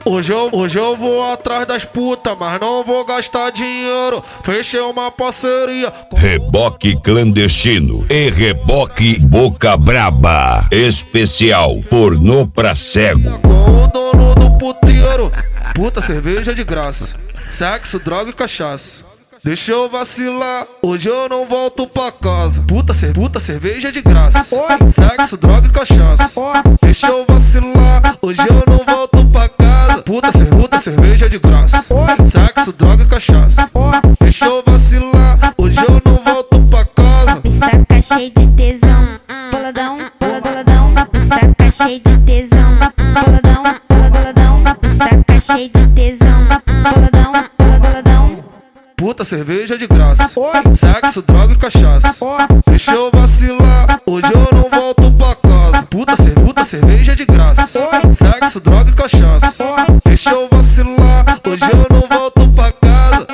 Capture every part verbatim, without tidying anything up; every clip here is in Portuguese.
Hoje eu, hoje eu vou atrás das putas, mas não vou gastar dinheiro. Fechei uma parceria com... Reboque clandestino e reboque boca braba. Especial pornô pra cego. Com o dono do puteiro. Puta, cerveja de graça. Sexo, droga e cachaça. Deixa eu vacilar, hoje eu não volto pra casa. Puta, cer puta cerveja de graça. Sexo, droga e cachaça. Deixa eu vacilar, hoje eu não volto pra casa. Puta, cer puta cerveja de graça. Sexo, droga e cachaça. Deixa eu vacilar, hoje eu não volto pra casa. Me saca cheio de tesão, boladão, boladão. Me saca cheio de tesão, boladão, boladão. Me saca cheio de tesão, boladão, boladão. Puta cerveja de graça. Sexo, droga e cachaça. Deixa eu vacilar, hoje eu não volto pra casa. Puta, cer puta cerveja de graça. Sexo, droga e cachaça. Deixa eu vacilar, hoje eu não volto pra casa.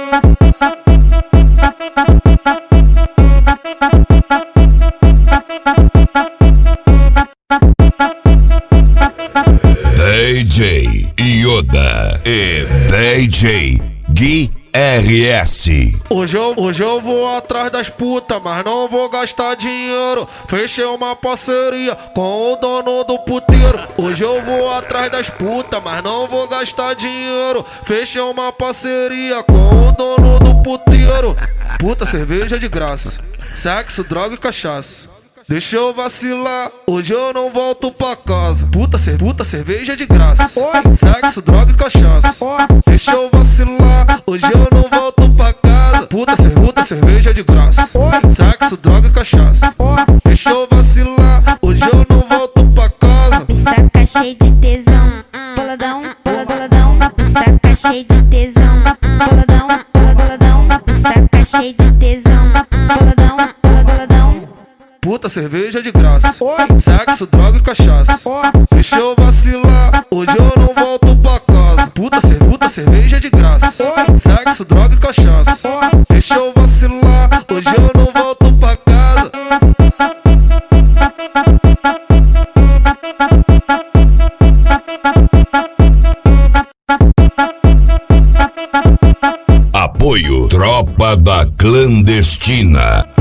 D J Yoda e D J Gui R S. Hoje eu, hoje eu vou atrás das putas, mas não vou gastar dinheiro. Fechei uma parceria com o dono do puteiro. Hoje eu vou atrás das putas, mas não vou gastar dinheiro. Fechei uma parceria com o dono do puteiro. Puta, cerveja de graça. Sexo, droga e cachaça. Deixa eu vacilar, hoje eu não volto pra casa. Puta, cer puta cerveja de graça. Sexo, droga e cachaça. Deixa eu vacilar, hoje eu não volto pra casa. Puta, cer puta cerveja de graça. Sexo, droga e cachaça. Deixa eu vacilar, hoje eu não volto pra casa. Me saca cheio de tesão, boladão, boladão. Me saca cheio de tesão, boladão, boladão. Me saca cheio de tesão, boladão, boladão. Puta cerveja de graça. Sexo, droga e cachaça. Deixa eu vacilar, hoje eu não volto pra casa. Puta, cer puta cerveja de graça. Sexo, droga e cachaça. Deixa eu vacilar, hoje eu não volto pra casa. Apoio Tropa da Clandestina.